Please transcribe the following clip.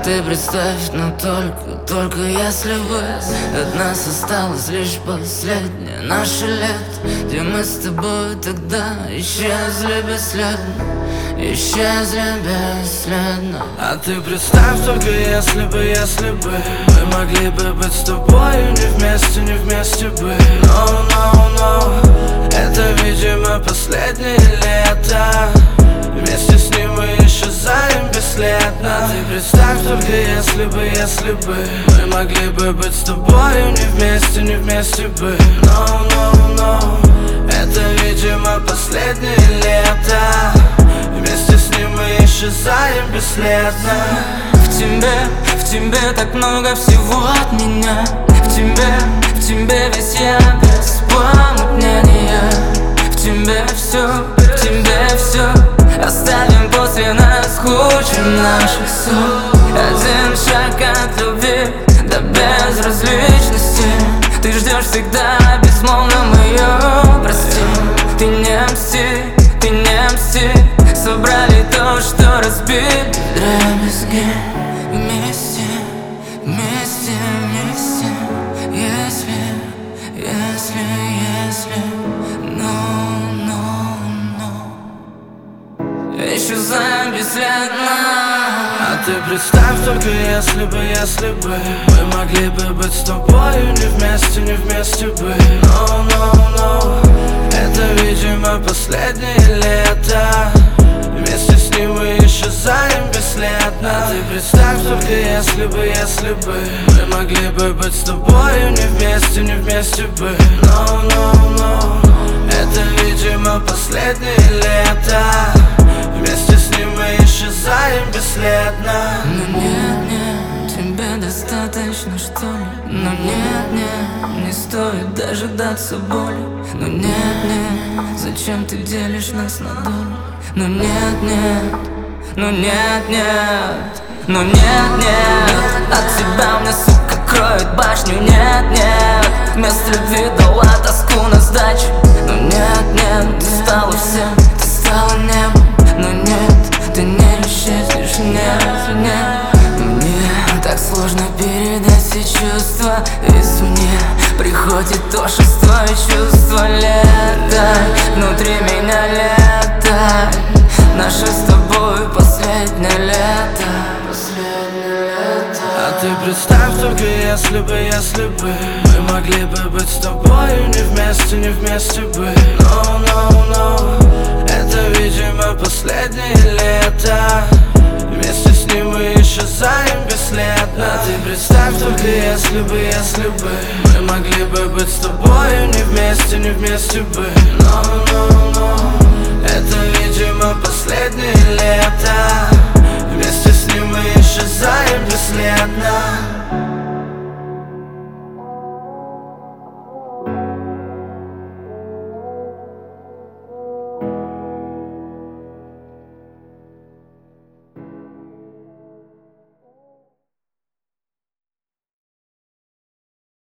ты представь, но только если бы от нас осталось лишь последнее наше лето, где мы с тобой тогда исчезли бесследно, исчезли бесследно. А ты представь только если бы мы могли бы быть с тобою не вместе бы. No, это, видимо, последнее лето. Вместе с ним мы исчезаем бесследно. А ты представь только если бы мы могли бы быть с тобою не вместе бы. No, это, видимо, последнее лето. Вместе с ним мы исчезаем бесследно. В тебе так много всего от меня. В тебе весь я без помутнения. В тебе все оставим после нас кучу наших ссор. Один шаг от любви до безразличности. Ты ждешь всегда безмолвно мое прости. Ты не мсти. Собрали то, что разбили вдребезги. Вместе. Если исчезаем бесследно. А ты представь только если бы мы могли бы быть с тобою не вместе бы. No, это, видимо, последнее лето. Вместе с ним мы исчезаем бесследно. А ты представь только если бы мы могли бы быть с тобою не вместе бы. No, это, видимо, последнее лето. Вместе с ним мы исчезаем бесследно. Но нет, тебе достаточно, что ли? Но нет, не стоит дожидаться боли. Но нет, зачем ты делишь нас на доли? Но нет, от тебя мне, сука, кроет башню. Нет, вместо любви дала тоску на сдачу. Но нет, ты стала всем, ты стала небом. Но нет, ты не исчезнешь, нет. Мне так сложно передать все чувства извне. Приходит тошество и чувство лета. Внутри меня лето. Наше с тобой последнее лето. А ты представь только если бы мы могли бы быть с тобою не вместе бы. No, это, видимо, последнее лето. Вместе с ним мы исчезаем бесследно. А ты представь только если бы мы могли бы быть с тобою не вместе бы. No,